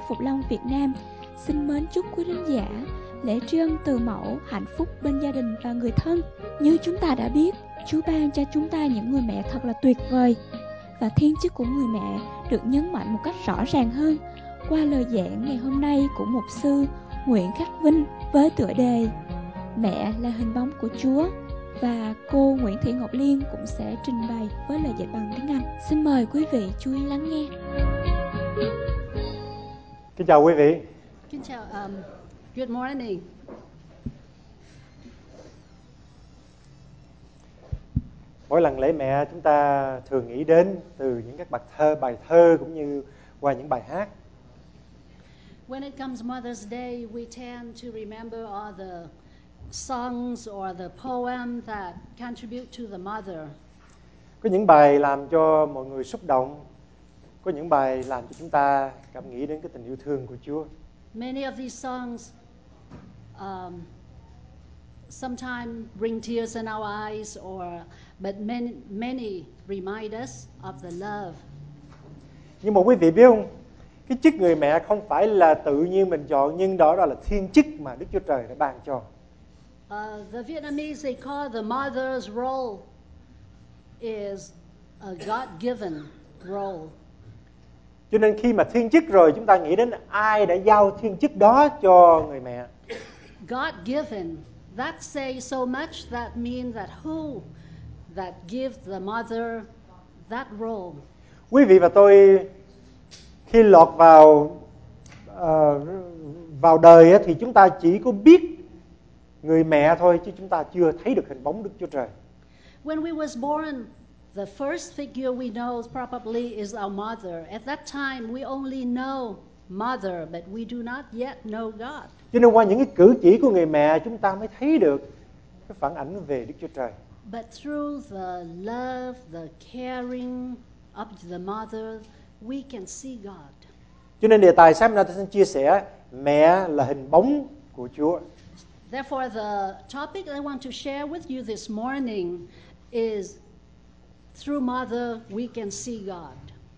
Phục Long Việt Nam xin mến chúc quý thính giả lễ tri ân từ mẫu hạnh phúc bên gia đình và người thân. Như chúng ta đã biết, Chúa ban cho chúng ta những người mẹ thật là tuyệt vời, và thiên chức của người mẹ được nhấn mạnh một cách rõ ràng hơn qua lời giảng ngày hôm nay của mục sư Nguyễn Khắc Vinh với tựa đề Mẹ là hình bóng của Chúa, và cô Nguyễn Thị Ngọc Liên cũng sẽ trình bày với lời dạy bằng tiếng Anh. Xin mời quý vị chú ý lắng nghe. Kính chào quý vị. Kính chào, good morning. Mỗi lần lễ mẹ chúng ta thường nghĩ đến từ những các bài thơ cũng như qua những bài hát. When it comes Mother's Day, we tend to remember all the songs or the poem that contribute to the mother. Có những bài làm cho mọi người xúc động, có những bài làm cho chúng ta cảm nghĩ đến cái tình yêu thương của Chúa. Many of these songs sometimes bring tears in our eyes, but many remind us of the love. Nhưng mà quý vị biết không, cái chức người mẹ không phải là tự nhiên mình chọn, nhưng đó là thiên chức mà Đức Chúa Trời đã ban cho. The Vietnamese, they call the mother's role is a God-given role. Cho nên khi mà thiên chức rồi, chúng ta nghĩ đến ai đã giao thiên chức đó cho người mẹ. God-given, that says so much. That means that who that gives the mother that role. Quý vị và tôi khi lọt vào đời thì chúng ta chỉ có biết người mẹ thôi, chứ chúng ta chưa thấy được hình bóng Đức Chúa Trời. When we was born, the first figure we know probably is our mother. At that time, we only know mother, but we do not yet know God. Cho nên qua những cái cử chỉ của người mẹ, chúng ta mới thấy được cái phản ảnh về Đức Chúa Trời. But through the love, the caring of the mother, we can see God. Cho nên đề tài sáng nay tôi xin chia sẻ mẹ là hình bóng của Chúa. Therefore, the topic I want to share with you this morning is through mother we can see God.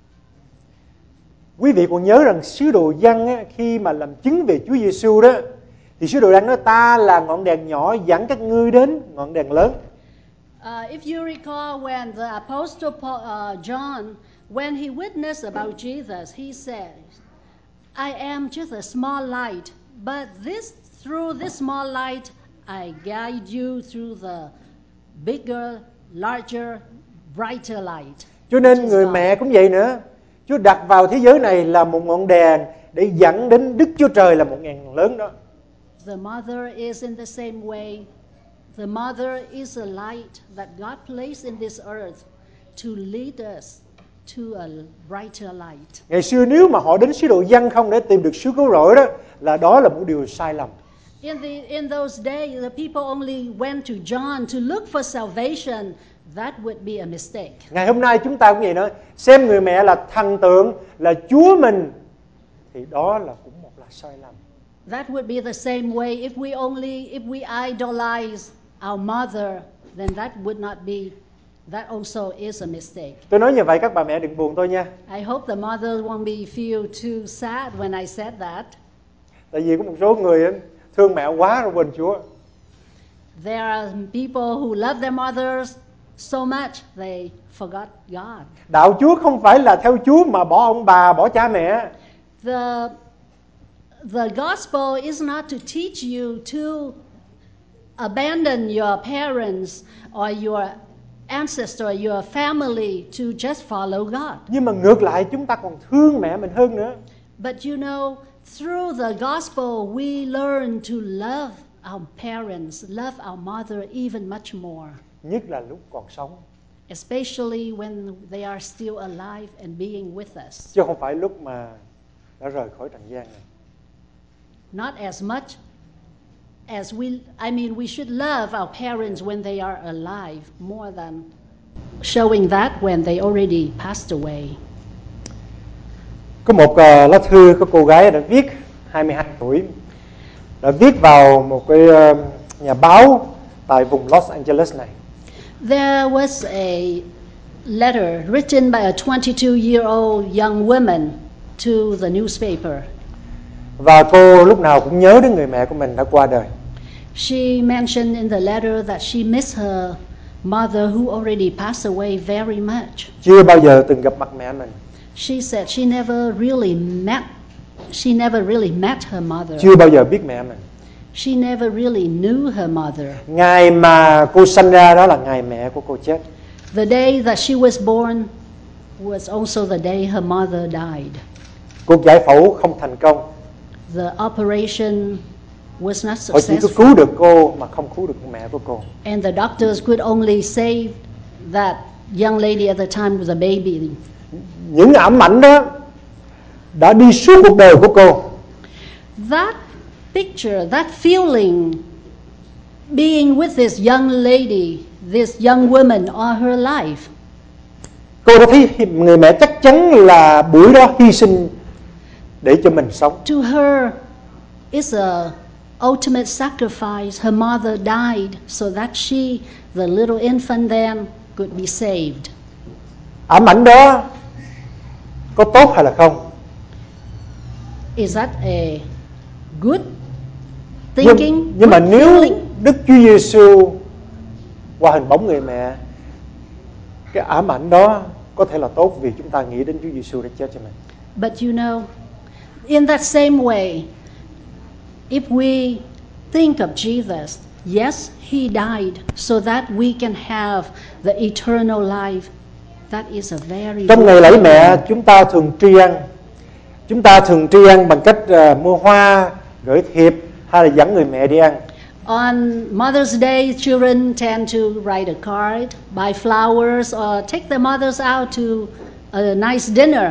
Quý vị còn nhớ rằng sứ đồ Giăng khi mà làm chứng về Chúa Giêsu đó, thì sứ đồ Giăng nói ta là ngọn đèn nhỏ dẫn các ngươi đến ngọn đèn lớn. If you recall when the Apostle John, when he witnessed about Jesus, he said, I am just a small light, but through this small light, I guide you through the bigger, larger, brighter light. Cho nên người mẹ cũng vậy nữa. Chúa đặt vào thế giới này là một ngọn đèn để dẫn đến Đức Chúa Trời là một ngọn lớn đó. The mother is in the same way. The mother is a light that God placed in this earth to lead us to a brighter light. Ngày xưa nếu mà họ đến sứ đồ Giăng không để tìm được sự cứu rỗi đó là một điều sai lầm. In those days, the people only went to John to look for salvation. That would be a mistake. Ngày hôm nay chúng ta cũng vậy nữa, xem người mẹ là thần tượng, là Chúa mình, thì đó là cũng một là sai lầm. That would be the same way if we idolize our mother, then that would not be. That also is a mistake. Tôi nói như vậy các bà mẹ đừng buồn tôi nha. I hope the mother won't be feel too sad when I said that. Tại vì có một số người thương mẹ quá rồi quên Chúa. There are people who love their mothers so much they forgot God. Đạo Chúa không phải là theo Chúa mà bỏ ông bà, bỏ cha mẹ. The gospel is not to teach you to abandon your parents or your ancestor, your family to just follow God. Nhưng mà ngược lại chúng ta còn thương mẹ mình hơn nữa. But you know, through the gospel we learn to love our parents, love our mother even much more. Nhất là lúc còn sống. Especially when they are still alive and being with us. Chứ không phải lúc mà đã rời khỏi trần gian này. Not as much as we should love our parents when they are alive more than showing that when they already passed away. Có một lá thư có cô gái đã viết 22 tuổi, đã viết vào một cái nhà báo tại vùng Los Angeles này. There was a letter written by a 22-year-old young woman to the newspaper. Và cô lúc nào cũng nhớ đến người mẹ của mình đã qua đời. She mentioned in the letter that she missed her mother who already passed away very much. Chưa bao giờ từng gặp mặt mẹ mình. She said she never really met her mother. Chưa bao giờ biết mẹ mình. She never really knew her mother. Ngày mà cô sanh ra đó là ngày mẹ của cô chết. The day that she was born was also the day her mother died. Cuộc giải phẫu không thành công. The operation was not Họ chỉ có successful. cứu được cô mà không cứu được mẹ của cô. And the doctors could only save that young lady at the time with a baby. Những ám ảnh đó đã đi suốt cuộc đời của cô. That picture, that feeling, being with this young lady, this young woman all her life, Cô đã thấy người mẹ chắc chắn là buổi đó hy sinh để cho mình sống. to her is a ultimate sacrifice. Her mother died so that she, the little infant then, could be saved. Ám ảnh đó có tốt hay là không? Is that a good thinking, Nhưng mà good nếu feeling? Đức Chúa Giêsu qua hình bóng người mẹ, cái ám ảnh đó có thể là tốt vì chúng ta nghĩ đến Chúa Giêsu đã chết cho mình. But you know, in that same way, if we think of Jesus, yes, he died so that we can have the eternal life. That is a very Trong good ngày lễ feeling. mẹ, chúng ta thường tri ân bằng cách mua hoa, gửi thiệp hay là dẫn người mẹ đi ăn. On Mother's Day, children tend to write a card, buy flowers, or take their mothers out to a nice dinner.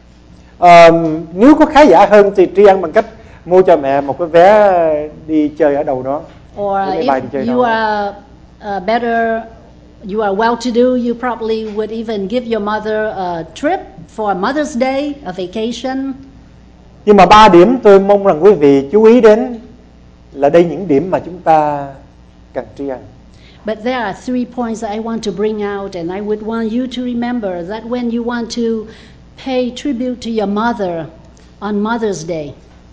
Nếu có khá giả hơn thì tri ân bằng cách mua cho mẹ một cái vé đi chơi ở đâu đó. Or Để mẹ bay đi chơi if you đâu. are you are well-to-do, you probably would even give your mother a trip for Mother's Day, a vacation. Nhưng mà 3 điểm tôi mong rằng quý vị chú ý đến là đây những điểm mà chúng ta cần tri ân. But there are 3 points that I want to bring out, and I would want you to remember that when you want to pay tribute to your mother on Mother's Day.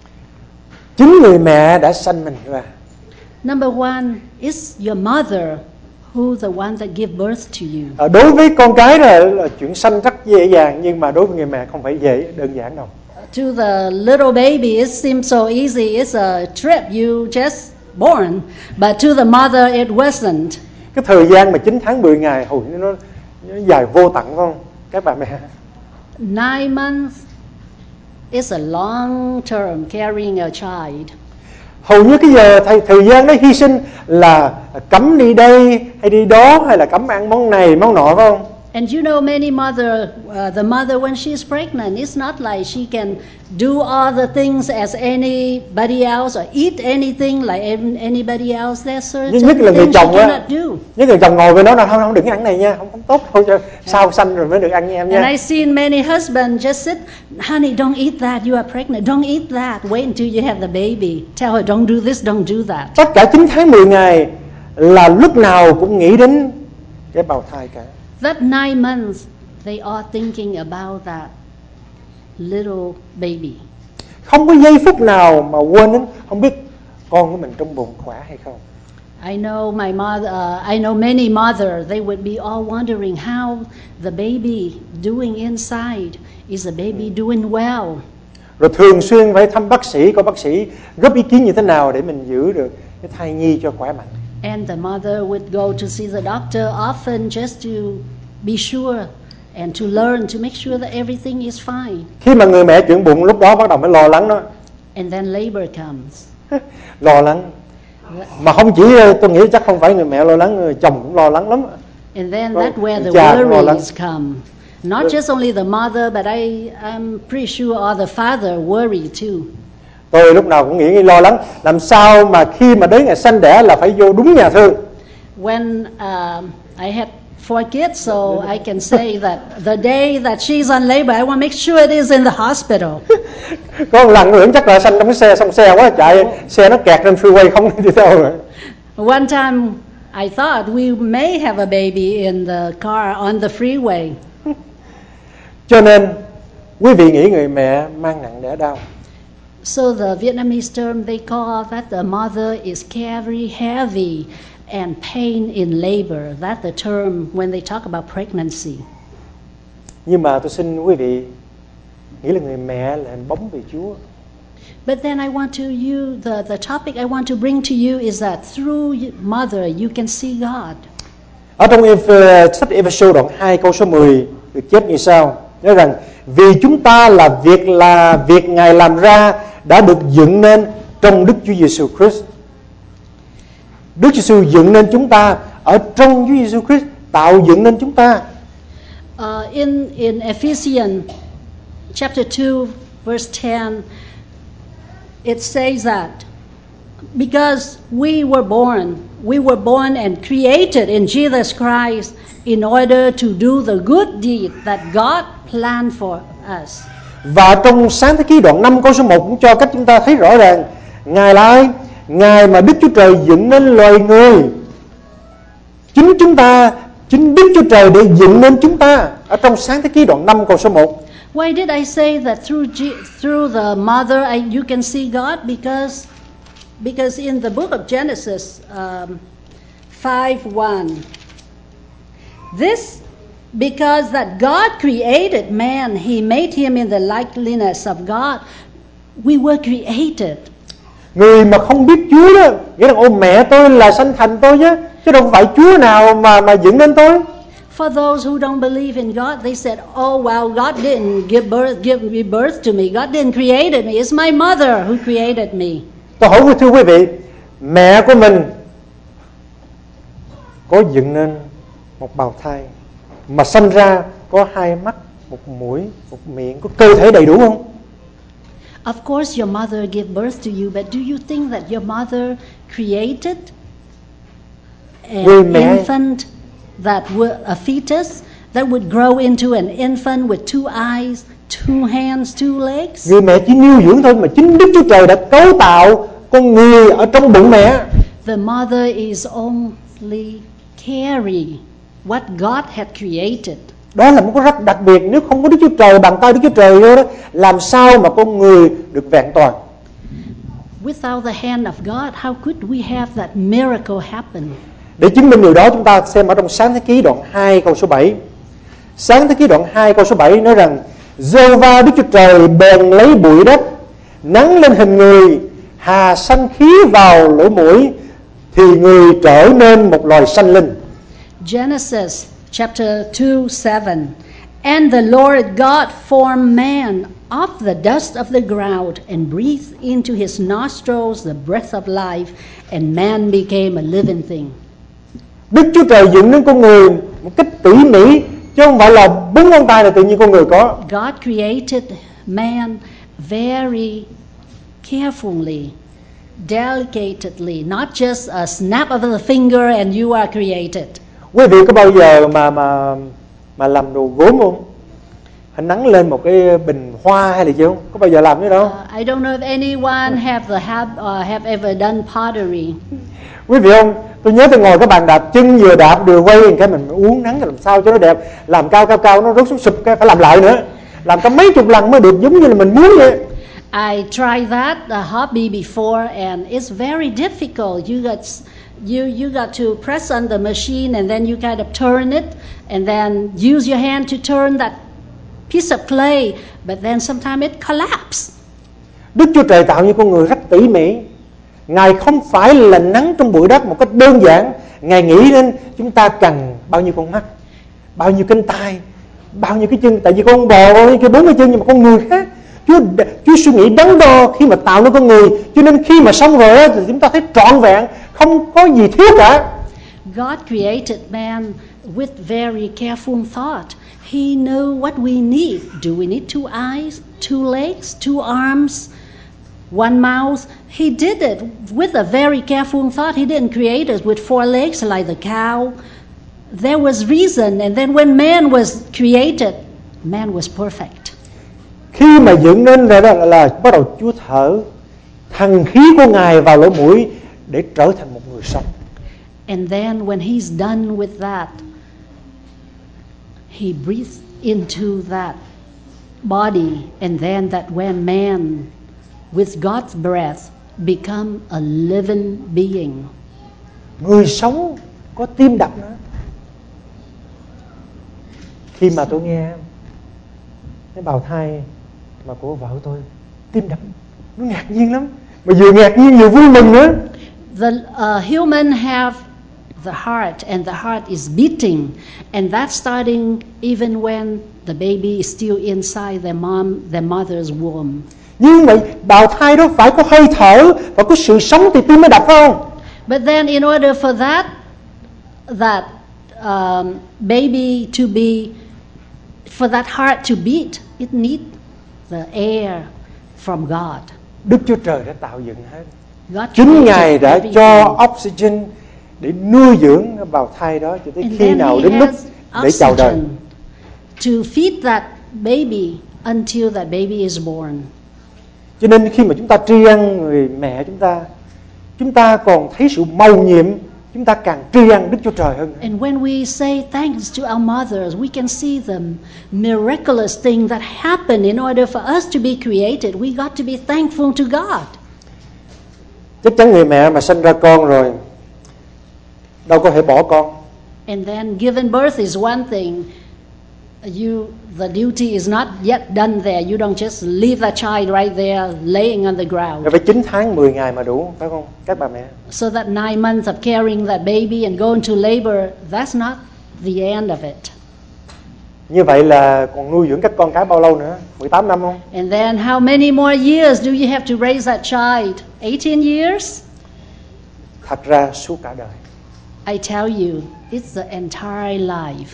Chính người mẹ đã sanh mình ra. Number one, is your mother who the one that give birth to you. Đối với con cái là chuyện sanh rất dễ dàng, nhưng mà đối với người mẹ không phải đơn giản đâu. To the little baby, it seems so easy. It's a trip, you just born. But to the mother, it wasn't. Cái thời gian mà 9 tháng 10 ngày hồi nó dài vô tận phải không các bà mẹ? 9 months is a long term carrying a child. Hầu như cái giờ thời gian đó hy sinh là cấm đi đây hay đi đó, hay là cấm ăn món này món nọ phải không? And you know, many the mother when she's pregnant, it's not like she can do all the things as anybody else or eat anything like anybody else. There's certain Nhất là người things she chồng á, cannot do. nhất là chồng ngồi với nó là không đừng ăn này nha, không tốt thôi, cho sau sanh rồi mới được ăn nha em And nha. I've seen many husbands just sit, honey, don't eat that, you are pregnant, don't eat that, wait until you have the baby. Tell her, don't do this, don't do that. Tất cả 9 tháng 10 ngày là lúc nào cũng nghĩ đến cái bào thai cả. That 9 months, they are thinking about that little baby. Không có giây phút nào mà quên đến không biết con của mình trong bụng khỏe hay không. I know my mother. I know many mothers. They would be all wondering how the baby doing inside. Is the baby doing well? Rồi thường xuyên phải thăm bác sĩ, coi bác sĩ góp ý kiến như thế nào để mình giữ được cái thai nhi cho khỏe mạnh. And the mother would go to see the doctor often just to be sure and to learn to make sure that everything is fine. Khi mà người mẹ chuyển bụng lúc đó bắt đầu mới lo lắng đó. And then labor comes. Lo lắng. Mà không chỉ tôi nghĩ chắc không phải người mẹ lo lắng, người chồng cũng lo lắng lắm. And then Well, that's where the cha cũng lo lắng. worries come. Not just only the mother, but I'm pretty sure all the father worry too. Tôi lúc nào cũng nghĩ lo lắng làm sao mà khi mà đến ngày sanh đẻ là phải vô đúng nhà thương. When I had 4 kids, so I can say that the day that she's on labor, I want to make sure it is in the hospital. Có một lần nữa chắc là sanh trong cái xe, xong xe quá chạy, xe nó kẹt trên freeway không đi đâu rồi. One time, I thought we may have a baby in the car on the freeway. Cho nên quý vị nghĩ người mẹ mang nặng đẻ đau. So the Vietnamese term they call that the mother is carry heavy and pain in labor. That's the term when they talk about pregnancy. Nhưng mà tôi xin quý vị nghĩ là người mẹ là hình bóng về Chúa. But then I want to the topic I want to bring to you is that through mother you can see God. Ở trong sách Ê-phê-sô đoạn 2 câu số 10 được chép như sau: nói rằng vì chúng ta là việc Ngài làm ra đã được dựng nên trong Đức Chúa Giêsu Christ. Đức Chúa Giêsu dựng nên chúng ta, ở trong Chúa Giêsu Christ tạo dựng nên chúng ta. In Ephesians chapter 2 verse 10 it says that because we were born and created in Jesus Christ in order to do the good deed that God planned for us. Và trong Sáng Thế Ký đoạn 5 câu số 1 cũng cho cách chúng ta thấy rõ ràng Ngài là ai? Ngài mà Đức Chúa Trời dựng nên loài người. Chính Đức Chúa Trời để dựng nên chúng ta. Ở trong Sáng Thế Ký đoạn 5 câu số 1. Why did I say that through the mother you can see God? Because in the book of Genesis 5:1, this because that God created man, He made him in the likeness of God. We were created. Người mà không biết Chúa đó, nghĩa là mẹ tôi là sanh thành tôi chứ đâu phải Chúa nào mà dựng nên tôi. For those who don't believe in God, they said, "Oh well, God didn't give birth to me. God didn't create me. It's my mother who created me." Tôi hỏi thưa quý vị, mẹ của mình có dựng nên một bào thai mà sanh ra có 2 mắt, 1 mũi, 1 miệng, có cơ thể đầy đủ không? Of course, your mother gave birth to you, but do you think that your mother created an infant a fetus that would grow into an infant with 2 eyes, 2 hands, 2 legs? Người mẹ chỉ nuôi dưỡng thôi, mà chính Đức Chúa Trời đã cấu tạo con người ở trong bụng mẹ. The mother is only carry what God had created. Đó là một cái rất đặc biệt. Nếu không có Đức Chúa Trời, bàn tay Đức Chúa Trời vô đó, làm sao mà con người được vẹn toàn? Without the hand of God, how could we have that miracle happen? Để chứng minh điều đó, chúng ta xem ở trong Sáng Thế Ký đoạn 2 câu số 7. Sáng Thế Ký đoạn 2 câu số 7 nói rằng: Giê-hô-va Đức Chúa Trời bèn lấy bụi đất, nắng lên hình người, hà sanh khí vào lỗ mũi, thì người trở nên một loài sanh linh. Genesis chapter 2:7. And the Lord God formed man of the dust of the ground and breathed into his nostrils the breath of life, and man became a living thing. Đức Chúa Trời dựng nên con người một cách tỉ mỉ, chứ không phải là 4 ngón tay là tự nhiên con người có. God created man very carefully, delicately, not just a snap of the finger and you are created. Quý vị có bao giờ mà làm đồ gốm không? Hay nắng lên một cái bình hoa hay là gì không? Có bao giờ làm cái đó không? I don't know if anyone have ever done pottery. Quý vị không? Tôi nhớ tôi ngồi cái bàn đạp, chân vừa đạp vừa quay cái mình uống nắng làm sao cho nó đẹp, làm cao nó rớt xuống sụp cái phải làm lại nữa, làm cả mấy chục lần mới được giống như là mình muốn vậy. I tried that hobby before and it's very difficult. You got to press on the machine and then you kind of turn it and then use your hand to turn that piece of clay, but then sometimes it collapses. Đức Chúa Trời tạo như con người rất tỉ mỉ. Ngài không phải là nắng trong bụi đất một cách đơn giản. Ngài nghĩ đến chúng ta cần bao nhiêu con mắt, bao nhiêu cánh tay, bao nhiêu cái chân. Tại vì con bò kia 4 cái chân, nhưng mà con người khác, Chúa suy nghĩ đắn đo khi mà tạo nên con người. Cho nên khi mà xong rồi thì chúng ta thấy trọn vẹn, không có gì thiếu cả. God created man with very careful thought. He knew what we need. Do we need 2 eyes, 2 legs, 2 arms, 1 mouth? He did it with a very careful thought. He didn't create us with 4 legs like the cow. There was reason, and then when man was created, man was perfect. Khi mà dựng nên ra là bắt đầu Chúa thở thần khí của Ngài vào lỗ mũi để trở thành một người sống. And then when he's done with that, he breathed into that body, and then that when man with God's breath, become a living being. Người sống có tim đập nữa. Khi mà tôi nghe cái bào thai mà của vợ tôi tim đập, nó ngạc nhiên lắm, mà vừa ngạc nhiên vừa vui mừng nữa. The human have the heart, and the heart is beating, and that's starting even when the baby is still inside their mother's womb. Nhưng vậy bào thai đó phải có hơi thở, phải có sự sống thì tim mới đập, phải không? But then, in order for that baby to be, for that heart to beat, it needs the air from God. Đức Chúa Trời đã tạo dựng hết. God Chính created Ngài đã everything. cho oxygen để nuôi dưỡng cái bào thai đó cho tới And khi then nào he đến lúc has để chào đời. oxygen to feed that baby until that baby is born. Cho nên khi mà chúng ta tri ân người mẹ chúng ta còn thấy sự mầu nhiệm, chúng ta càng tri ân Đức Chúa Trời hơn nữa. And when we say thanks to our mothers, we can see the miraculous thing that happened in order for us to be created. We got to be thankful to God. Chắc chắn người mẹ mà sinh ra con rồi đâu có thể bỏ con. And then giving birth is one thing. The duty is not yet done there. You don't just leave that child right there laying on the ground. Phải 9 tháng 10 ngày mà đủ, phải không các bà mẹ? So that 9 months of carrying that baby and going to labor, that's not the end of it. Như vậy là còn nuôi dưỡng các con cái bao lâu nữa? 18 năm không? And then how many more years do you have to raise that child? 18 years? Thật ra suốt cả đời. I tell you, it's the entire life.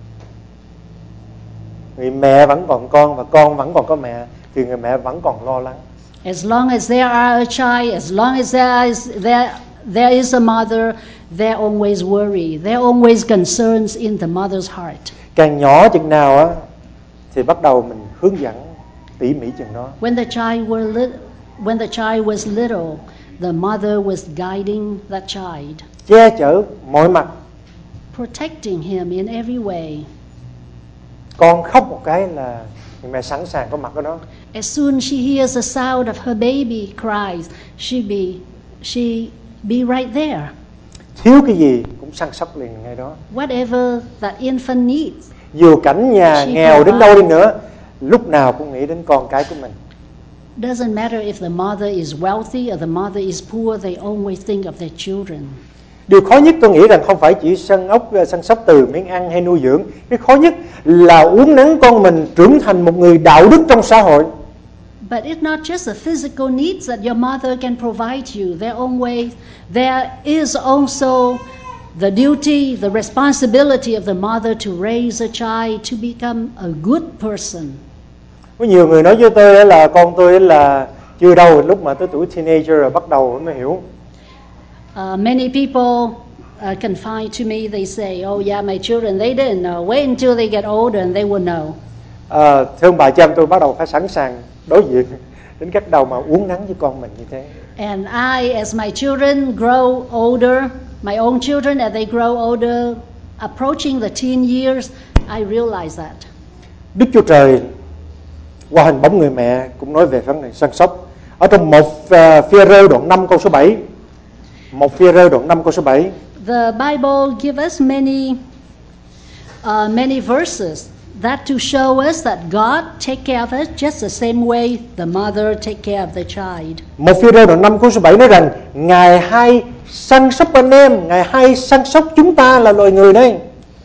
Người mẹ vẫn còn con và con vẫn còn có mẹ thì người mẹ vẫn còn lo lắng. As long as there are a child, as long as there is a mother, there always worry, there always concerns in the mother's heart. Càng nhỏ chừng nào á thì bắt đầu mình hướng dẫn tỉ mỉ chừng đó. When the child was little, the mother was guiding that child, Che chở mọi mặt. protecting him in every way. Con khóc một cái là người mẹ sẵn sàng có mặt ở đó. As soon as she hears the sound of her baby cries, she be right there. Thiếu cái gì cũng săn sóc liền ngay đó. Whatever that infant needs. Dù cảnh nhà She nghèo đến provides. đâu đi nữa, lúc nào cũng nghĩ đến con cái của mình. Doesn't matter if the mother is wealthy or the mother is poor, they always think of their children. Điều khó nhất tôi nghĩ rằng không phải chỉ săn sóc từ miếng ăn hay nuôi dưỡng. Cái khó nhất là uốn nắn con mình trưởng thành một người đạo đức trong xã hội. But it's not just the physical needs that your mother can provide you. There is also the duty, the responsibility of the mother to raise a child to become a good person. Có nhiều người nói với tôi là con tôi là chưa đâu, lúc mà tới tuổi teenager rồi bắt đầu mới hiểu. Many people confide to me, they say, oh yeah, my children, they didn't know. Wait until they get older and they will know. Thưa ông bà cha em, tôi bắt đầu phải sẵn sàng đối diện đến cách đầu mà uốn nắn với con mình như thế. And I, as my children grow older, my own children, as they grow older, approaching the teen years, I realize that. Đức Chúa Trời qua hình bóng người mẹ cũng nói về vấn đề săn sóc. Ở trong 1 Phi-e-rơ đoạn 5 câu số 7. 1 Phi-e-rơ đoạn 5 câu số 7. The Bible gives us many verses that to show us that God take care of us just the same way the mother take care of the child. 1 Phi-e-rơ đoạn 5 câu số 7 nói rằng Ngài hay săn sóc anh em, Ngài hay săn sóc chúng ta là loài người đây.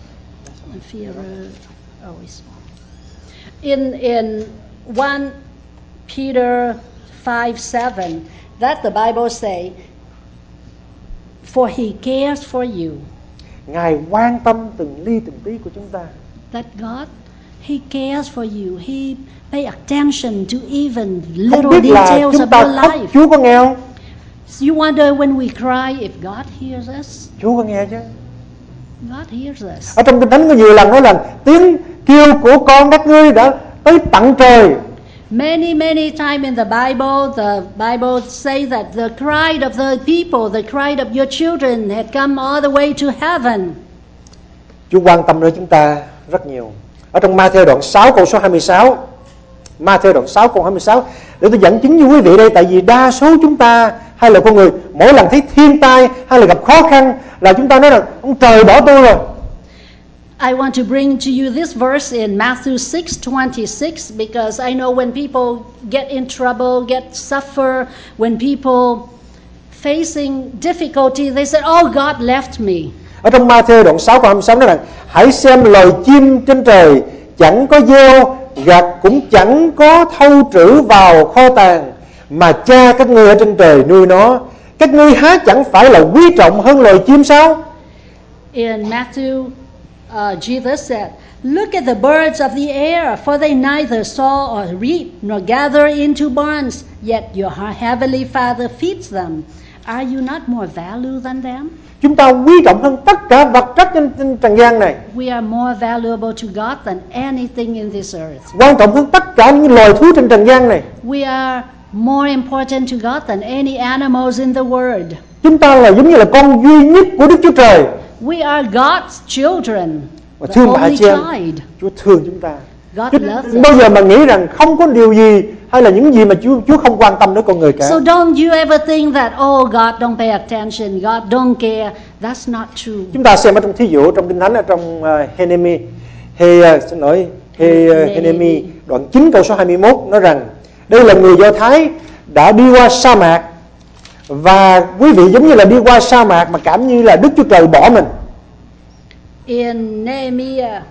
In 1 Peter 5:7, that the Bible say, for he cares for you. Ngài quan tâm từng ly từng tí của chúng ta. That God, he cares for you. He pay attention to even Không little biết là details chúng of ta your khóc life. Chúa có nghe không? You wonder when we cry if God hears us. Chúa có nghe chứ. God hears us. Ở trong Kinh Thánh có nhiều lần nói là tiếng kêu của con các ngươi đã tới tận trời. Many time in the Bible say that the cry of the people, the cry of your children had come all the way to heaven. Chúa quan tâm đến chúng ta rất nhiều. Ở trong Ma-thi-ơ đoạn 6 câu số 26. Ma-thi-ơ đoạn 6 câu 26 để tôi dẫn chứng cho quý vị đây. Tại vì đa số chúng ta hay là con người mỗi lần thấy thiên tai hay là gặp khó khăn là chúng ta nói là ông trời bỏ tôi rồi. I want to bring to you this verse in Matthew 6:26 because I know when people get in trouble, get suffer, when people facing difficulty, they say, "Oh, God left me." Ở trong Ma-thi-ơ đoạn 6 câu 26 nói rằng hãy xem loài chim trên trời, chẳng có gieo gặt cũng chẳng có thâu trữ vào kho tàng, mà cha các ngươi ở trên trời nuôi nó. Các ngươi há chẳng phải là quý trọng hơn loài chim sao? In Matthew, Jesus said, "Look at the birds of the air, for they neither sow or reap nor gather into barns, yet your heavenly Father feeds them. Are you not more valuable than them?" Chúng ta quý trọng hơn tất cả vật chất trên trần gian này. We are more valuable to God than anything in this earth. Quan trọng hơn tất cả những loài thú trên trần gian này. We are more important to God than any animals in the world. Chúng ta là giống như là con duy nhất của Đức Chúa Trời. We are God's children, Và the thương bà only chị em, child. Chúa thương chúng ta. God Chứ loves us. bao giờ mà nghĩ rằng không có điều gì hay là những gì mà Chúa không quan tâm đến con người cả. So don't you ever think that, oh, God don't pay attention, God don't care. That's not true. Chúng ta xem ở trong thí dụ trong Kinh Thánh ở trong Hê-nê-mi đoạn 9 câu số 21 nói rằng đây là người Do Thái đã đi qua sa mạc, và quý vị giống như là đi qua sa mạc mà cảm như là Đức Chúa Trời bỏ mình. In Nehemiah,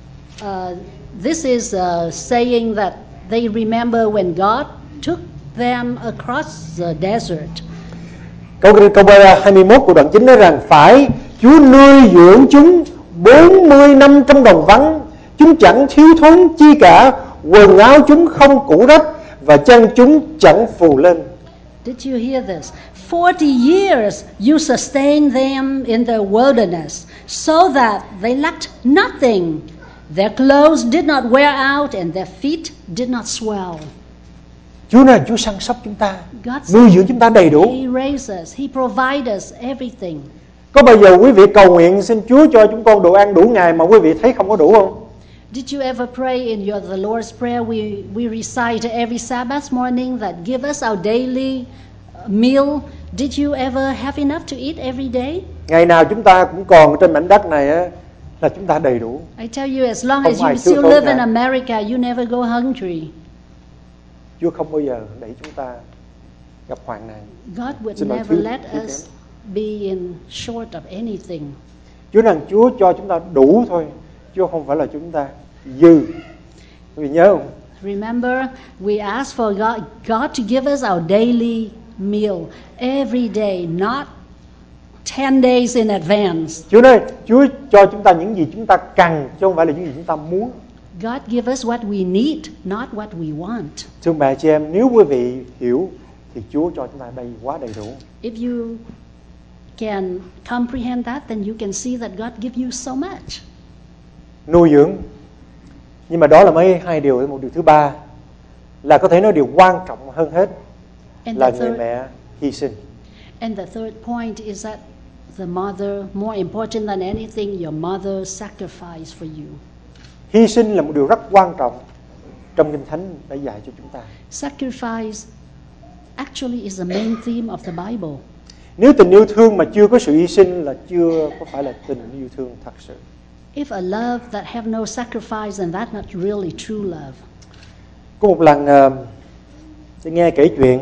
this is saying that they remember when God took them across the desert. Câu 21 của đoạn 9 nói rằng phải Chúa nuôi dưỡng chúng 40 năm trong đồng vắng, chúng chẳng thiếu thốn chi cả, quần áo chúng không cũ rách và chân chúng chẳng phù lên. Did you hear this? 40 years you sustained them in the wilderness so that they lacked nothing. Their clothes did not wear out and their feet did not swell. Chúa nói Chúa săn sóc chúng ta, God nuôi dưỡng chúng ta đầy đủ. He raised us, He provides us everything. Có bao giờ quý vị cầu nguyện xin Chúa cho chúng con đồ ăn đủ ngày mà quý vị thấy không có đủ không? Did you ever pray in the Lord's Prayer we recite every Sabbath morning that give us our daily meal? Did you ever have enough to eat every day? Ngày nào chúng ta cũng còn trên mảnh đất này á, là chúng ta đầy đủ. I tell you, as long Không as you ai still thiếu thốn live cả. in America, you never go hungry. Chúa không bao giờ đẩy chúng ta gặp hoạn nạn. God would Xin lỗi, never thiếu- let thiếu us be in short of anything. Chúa rằng Chúa cho chúng ta đủ thôi, Chúa không phải là chúng ta dư. Quý vị nhớ không? Remember, we ask for God to give us our daily meal every day, not 10 days in advance. Chúa nói Chúa cho chúng ta những gì chúng ta cần, chứ không phải là những gì chúng ta muốn. God give us what we need, not what we want. Thưa bà chị em, nếu quý vị hiểu thì Chúa cho chúng ta đây quá đầy đủ. If you can comprehend that, then you can see that God give you so much. Nuôi dưỡng. Nhưng mà đó là mấy hai điều. Một điều thứ ba là có thể nói điều quan trọng hơn hết And là the người third, mẹ hy sinh. and the third point is that the mother, more important than anything, your mother sacrificed for you. Hy sinh là một điều rất quan trọng trong Kinh Thánh đã dạy cho chúng ta. Sacrifice actually is the main theme of the Bible. Nếu tình yêu thương mà chưa có sự hy sinh là chưa có phải là tình yêu thương thật sự. If a love that have no sacrifice, then that's not really true love. Có một lần tôi nghe kể chuyện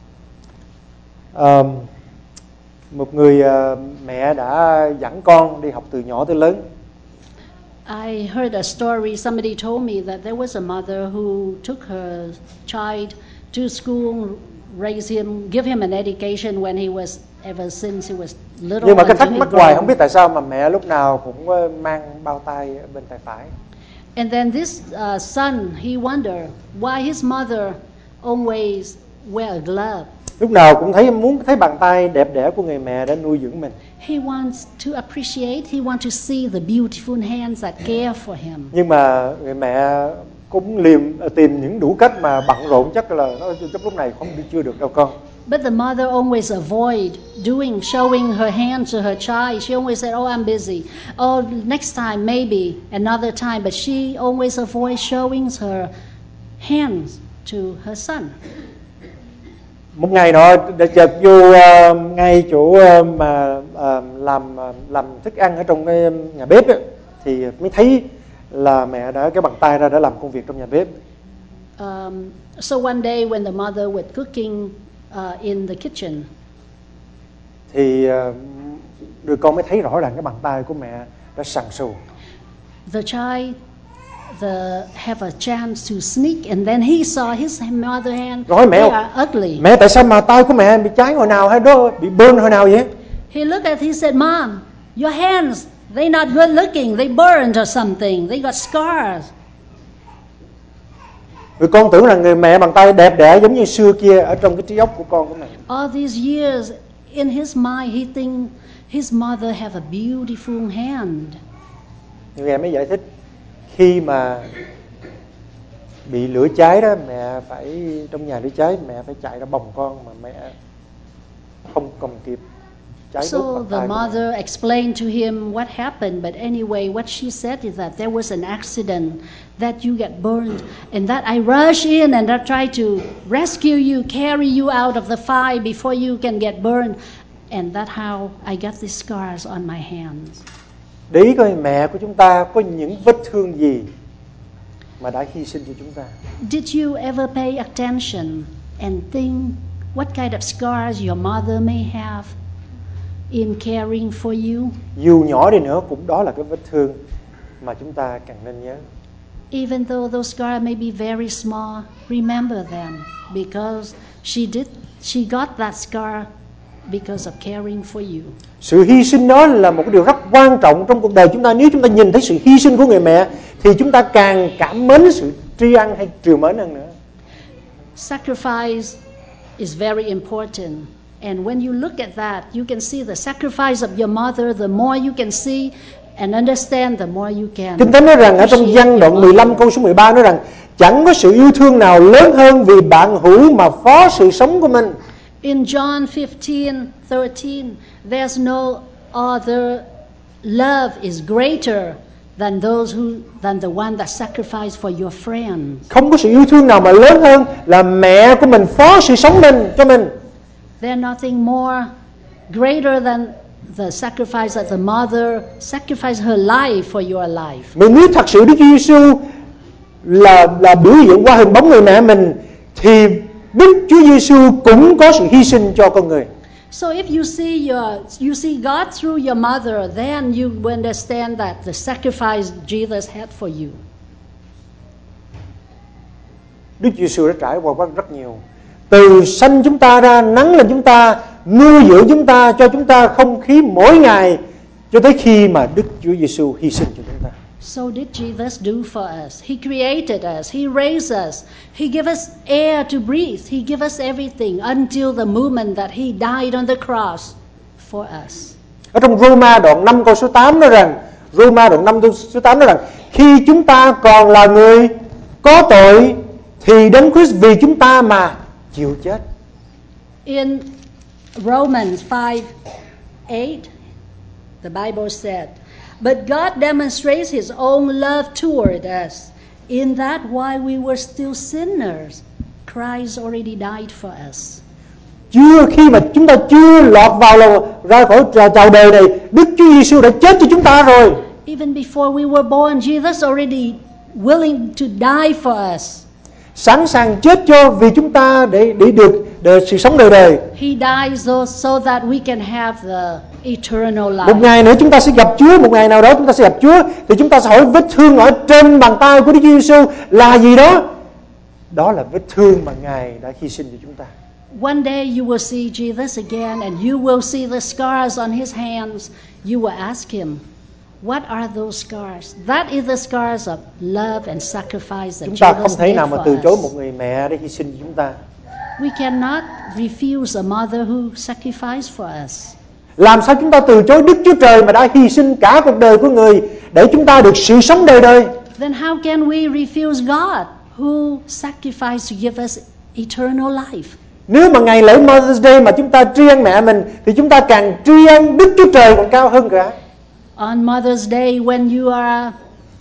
một người mẹ đã dẫn con đi học từ nhỏ tới lớn. I heard a story, somebody told me that there was a mother who took her child to school, raised him, give him an education when he was, ever since he was little. Nhưng mà cái until thắc he mắc grew hoài up. không biết tại sao mà mẹ lúc nào cũng mang bao tay ở bên tay phải. And then this son, he wondered why his mother always wear a glove. Lúc nào cũng muốn thấy bàn tay đẹp đẽ của người mẹ để nuôi dưỡng mình. He wants to appreciate, he wants to see the beautiful hands that care for him. Nhưng mà người mẹ cũng tìm những đủ cách mà bận rộn, chắc là nó lúc này chưa được đâu con. But the mother always avoid showing her hand to her child. She always said, "Oh, I'm busy. Oh, next time maybe, another time." But she always avoid showing her hands to her son. Một ngày nọ chợt vô ngay chỗ mà làm thức ăn ở trong cái nhà bếp ấy, thì mới thấy là mẹ đã cái bàn tay ra đã làm công việc trong nhà bếp. So one day when the mother was cooking in the kitchen, thì đứa con mới thấy rõ ràng cái bàn tay của mẹ đã sần sùi. the child have a chance to sneak, and then he saw his mother hand. Rồi They are ugly. mẹ tại sao mà tay của mẹ bị cháy hồi nào hay đó bị burn hồi nào vậy? He looked at, he said, "Mom, your hands, they're not good looking. They burned or something. They got scars." Vì con tưởng là người mẹ bàn tay đẹp đẽ giống như xưa kia ở trong cái trí óc của con của mình. All these years in his mind, he think his mother have a beautiful hand. Nhưng em mới giải thích khi mà bị lửa cháy đó, mẹ phải trong nhà lửa cháy mẹ phải chạy ra bồng con mà mẹ không còn kịp cháy đốt So bàn the tay của mẹ. mother explained to him what happened, but anyway, what she said is that there was an accident, that you get burned, and that I rush in and I try to rescue you, carry you out of the fire before you can get burned, and that's how I got these scars on my hands. Để ý coi mẹ của chúng ta có những vết thương gì mà đã hy sinh cho chúng ta. Did you ever pay attention and think what kind of scars your mother may have in caring for you? Dù nhỏ đi nữa cũng đó là cái vết thương mà chúng ta cần nên nhớ. Even though those scars may be very small, remember them, because she got that scar because of caring for you. Sự hy sinh đó là một cái điều rất quan trọng trong cuộc đời chúng ta. Nếu chúng ta nhìn thấy sự hy sinh của người mẹ thì chúng ta càng cảm mến sự tri ân hay trìu mến hơn nữa. Sacrifice is very important. And when you look at that, you can see the sacrifice of your mother. The more you can see and understand, the more you can. Kinh Thánh nói rằng ở trong Giăng đoạn 15 câu số 13 nói rằng chẳng có sự yêu thương nào lớn hơn vì bạn hữu mà phó sự sống của mình. In John 15:13, there's no other love is greater than the one that sacrificed for your friends. Không có sự yêu thương nào mà lớn hơn là mẹ của mình phó sự sống mình cho mình. There's nothing more greater than the sacrifice that the mother sacrificed her life for your life. Mà nếu thật sự Đức Chúa Giêsu là biểu hiện qua hình bóng người mẹ mình thì Đức Chúa Giêsu cũng có sự hy sinh cho con người. So if you see God through your mother, then you understand that the sacrifice Jesus had for you. Đức Chúa Giêsu đã trải qua rất nhiều. Từ sanh chúng ta ra, nắng lên chúng ta, nuôi dưỡng chúng ta, cho chúng ta không khí mỗi ngày, cho tới khi mà Đức Chúa Giêsu hy sinh cho chúng ta. So did Jesus do for us. He created us. He raised us. He gave us air to breathe. He gave us everything until the moment that He died on the cross for us. Ở trong Roma đoạn 5 câu số 8 nói rằng, khi chúng ta còn là người có tội thì Đấng Christ vì chúng ta mà chịu chết. In Romans 5:8, the Bible said, "But God demonstrates His own love toward us, in that while we were still sinners, Christ already died for us." Khi mà chúng ta chưa lọt ra khỏi chào đời này, Đức Chúa Giêsu đã chết cho chúng ta rồi. Even before we were born, Jesus already willing to die for us. Sẵn sàng chết cho vì chúng ta để được sự sống đời đời. He died so that we can have the eternal life. Một ngày nữa chúng ta sẽ gặp Chúa, một ngày nào đó chúng ta sẽ gặp Chúa thì chúng ta sẽ hỏi vết thương ở trên bàn tay của Đức Chúa Giêsu là gì đó? Đó là vết thương mà Ngài đã hy sinh cho chúng ta. One day you will see Jesus again and you will see the scars on His hands. You will ask Him, what are those scars? That is the scars of love and sacrifice that Chúng ta không Jesus thể did nào mà for từ chối us. một người mẹ để hy sinh cho chúng ta. We cannot refuse a mother who sacrificed for us. Làm sao chúng ta từ chối Đức Chúa Trời mà đã hy sinh cả cuộc đời của người để chúng ta được sự sống đời đời? Then how can we refuse God who sacrificed to give us eternal life? Nếu mà ngày lễ Mother's Day mà chúng ta tri ân mẹ mình thì chúng ta càng tri ân Đức Chúa Trời còn cao hơn cả. On Mother's Day, when you are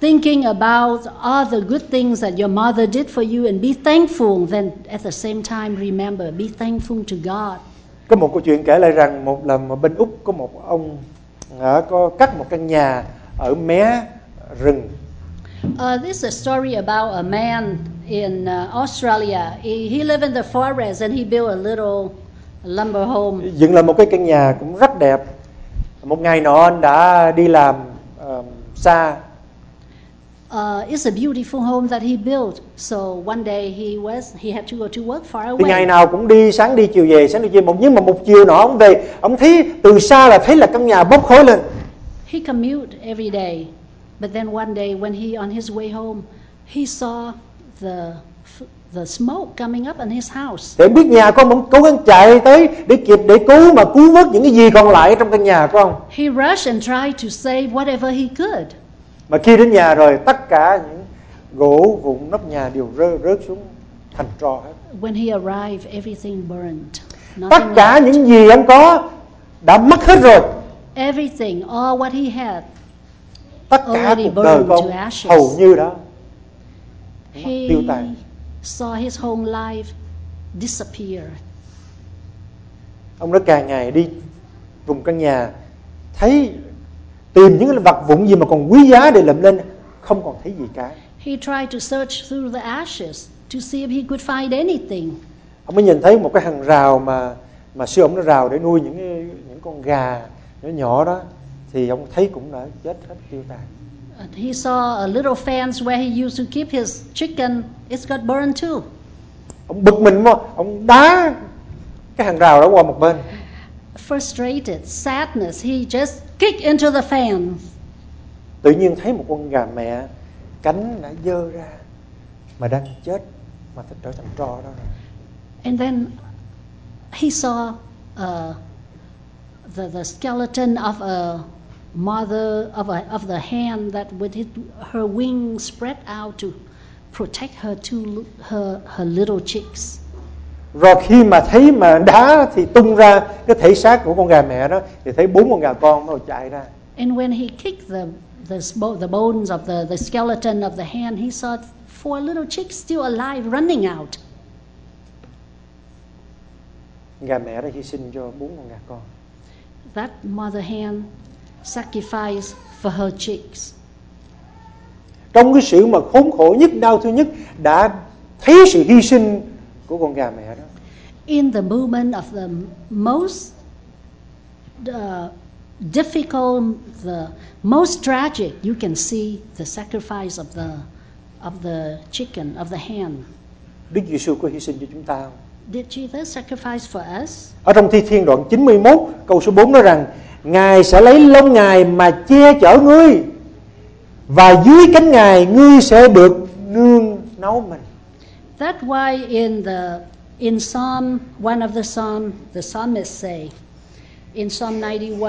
thinking about all the good things that your mother did for you and be thankful, then at the same time remember, be thankful to God. Có một câu chuyện kể lại rằng một lần mà bên Úc có một ông có cắt một căn nhà ở mé rừng. This is a story about a man in Australia. He lived in the forest and he built a little lumber home. Dựng lại một cái căn nhà cũng rất đẹp. Một ngày nọ anh đã đi làm xa. It's a beautiful home that he built. So one day he had to go to work far Thì ngày away. nào cũng đi, sáng đi chiều về, sáng đi chiều về. Nhưng mà một chiều nọ ông về, ông thấy từ xa là thấy là căn nhà bốc khói lên. He commute every day, but then one day when he on his way home, he saw the smoke coming up in his house. Để biết nhà con ông cố gắng chạy tới để kịp để cứu vớt những cái gì còn lại trong căn nhà của ông. He rushed and tried to save whatever he could. Mà khi đến nhà rồi tất cả những gỗ vụn nóc nhà đều rớt xuống thành tro hết. When he arrived, everything burned. Tất cả những gì anh có đã mất hết rồi. Everything, all what he had, tất cả already cuộc đời burned của to ông ashes. hầu như đó He tiêu tàn. saw his whole life disappear. Ông đã càng ngày đi vùng căn nhà, thấy tìm những cái vật vụn gì mà còn quý giá để lượm lên, không còn thấy gì cả. He tried to search through the ashes to see if he could find anything. Ông mới nhìn thấy một cái hàng rào mà xưa ông đã rào để nuôi những con gà nhỏ đó, thì ông thấy cũng đã chết hết, tiêu tàn. He saw a little fence where he used to keep his chicken. It's got burned too. Ông bực mình mà ông đá cái hàng rào đó qua một bên. Frustrated, sadness, he just kicked into the fence. Tự nhiên thấy một con gà mẹ cánh đã dơ ra mà đang chết, mà trở thành tro đó rồi. And then he saw the skeleton of a mother of the hen that with her wings spread out to protect her little chicks. Rồi khi mà thấy mà đá thì tung ra cái thể xác của con gà mẹ đó, thì thấy 4 con gà con nó chạy ra. And when he kicked the bones of the skeleton of the hen, he saw 4 little chicks still alive running out. Gà mẹ đã hy sinh cho 4 con gà con. That mother hen sacrificed for her chicks. Trong cái sự mà khốn khổ nhất, đau thương nhất, đã thấy sự hy sinh của con gà mẹ đó. In the moment of the most difficult, the most tragic, you can see the sacrifice of the chicken, of the hen. Đức Giêsu có hy sinh cho chúng ta không? Did Jesus sacrifice for us? Ở trong Thi Thiên đoạn 91 câu số 4 nói rằng Ngài sẽ lấy lông Ngài mà che chở ngươi, và dưới cánh Ngài ngươi sẽ được nương náu mình. That's why in Psalm, one of the Psalm, the psalmist say in Psalm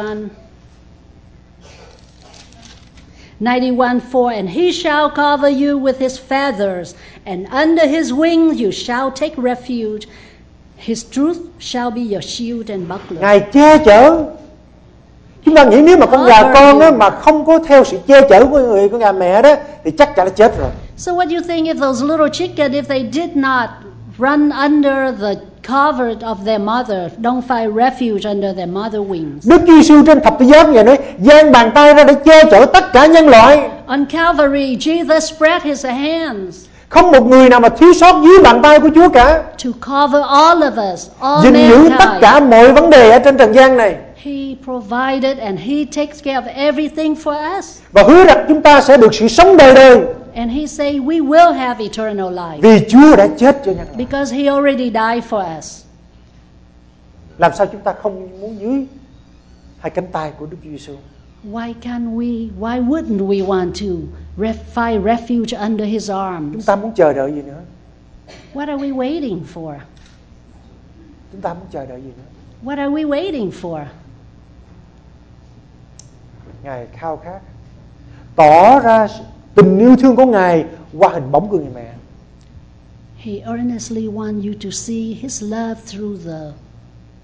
91:4, and he shall cover you with his feathers, and under his wings you shall take refuge. His truth shall be your shield and buckler. Ngài che chở. Chúng ta nghĩ nếu mà con gà con á, mà không có theo sự che chở của con gà mẹ đó thì chắc chắn là chết rồi. So what do you think if those little chicken, if they did not run under the cover of their mother, don't find refuge under their mother wings? Đức Giêsu trên thập tự giá ngày nói giang bàn tay ra để che chở tất cả nhân loại. On Calvary, Jesus spread his hands Không một người nào mà thiếu sót dưới bàn tay của Chúa cả. to cover all of us, all Gìn giữ tất mankind. cả mọi vấn đề ở trên trần gian này. He provided and he takes care of everything for us. Và hứa rằng chúng ta sẽ được sự sống đời đời. And he say we will have eternal life Vì Chúa đã chết cho nhân loại. because he already died for us. Làm sao chúng ta không muốn dưới hai cánh tay của Đức Giêsu? Why wouldn't we want to find refuge under his arms? Chúng ta muốn chờ đợi gì nữa? What are we waiting for? Chúng ta muốn chờ đợi gì nữa? What are we waiting for? Ngài khao khát tỏ ra tình yêu thương của Ngài qua hình bóng của người mẹ. He earnestly wants you to see his love through the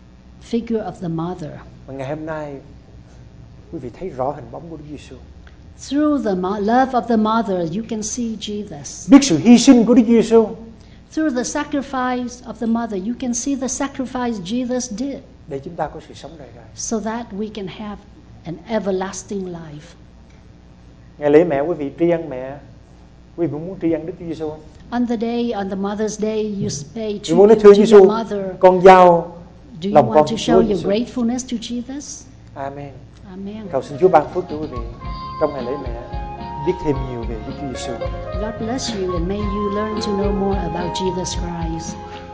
figure of the mother. Và ngày hôm nay quý vị thấy rõ hình bóng của Đức Giêsu. Through the love of the mother, you can see Jesus. Biết sự hy sinh của Đức Chúa Giêsu. Through the sacrifice of the mother, you can see the sacrifice Jesus did, Để chúng ta có sự sống đời đời. so that we can have an everlasting life. Ngày lễ mẹ quý vị tri ân mẹ. Quý vị muốn tri ân Đức Chúa Giêsu không? On the Mother's Day, you pay Quý muốn nói tribute thưa to your Giêsu, mother. con giao Do you lòng con want to cho show Chúa your Giêsu. gratefulness to Jesus? Amen. Amen. Cầu xin Chúa ban phước cho quý vị trong ngày lễ mẹ biết thêm nhiều về Đức Chúa Giêsu. God bless you, and may you learn to know more about Jesus Christ.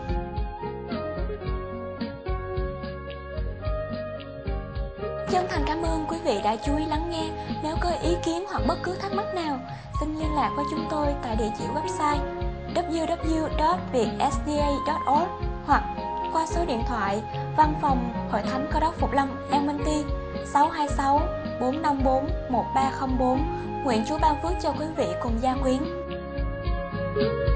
Chân thành cảm ơn quý vị đã chú ý lắng nghe. Nếu có ý kiến hoặc bất cứ thắc mắc nào, xin liên lạc với chúng tôi tại địa chỉ website www.vietsda.org hoặc qua số điện thoại Văn phòng Hội Thánh Cơ Đốc Phục Lâm An Minh Ti 626 454 1304. Nguyện Chúa ban phước cho quý vị cùng gia quyến.